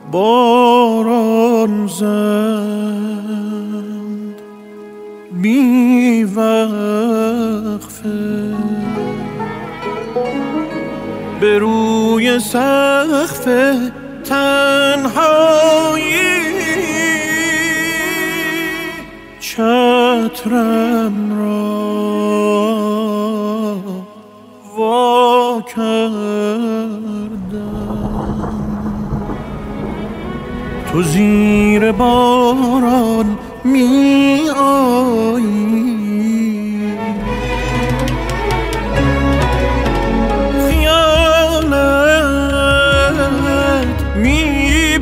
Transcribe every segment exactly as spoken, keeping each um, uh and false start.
باران زد بی وقفه به روی سقف تنهایی، چترم را وا کردم. تو زیر باران می آیی، خیالت می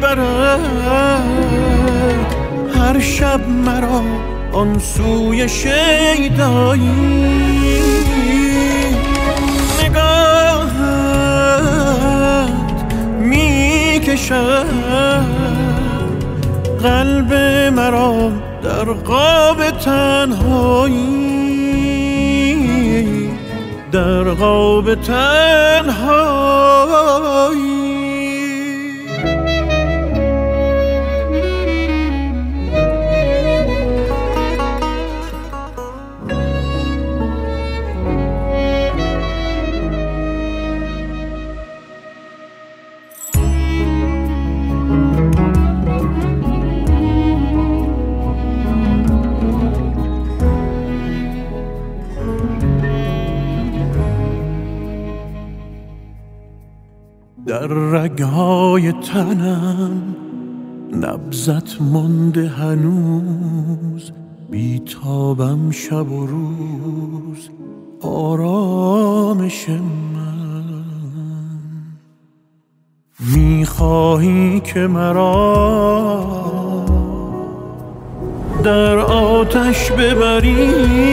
برد هر شب مرا آن سوی شیدایی. نگاهت می کشد قلب مرا در قاب تنهایی، در قاب تنهایی. در رگهای تنم نبضت مانده هنوز، بیتابم شب و روز آرامش من. میخواهی که مرا در آتش ببری،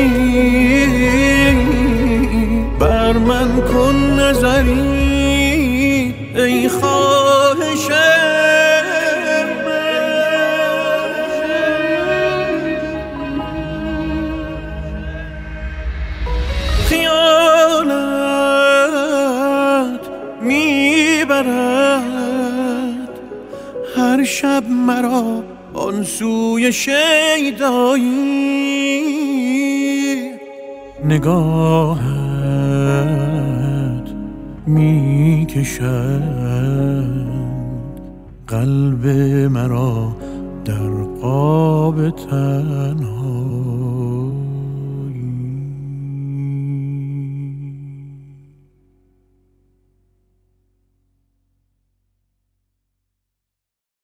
بر من کن نظری ای خواهش من. خیالت میبرد هر شب مرا آن سوی شیدایی. نگاهت می کشد قلب مرا در قاب تنها.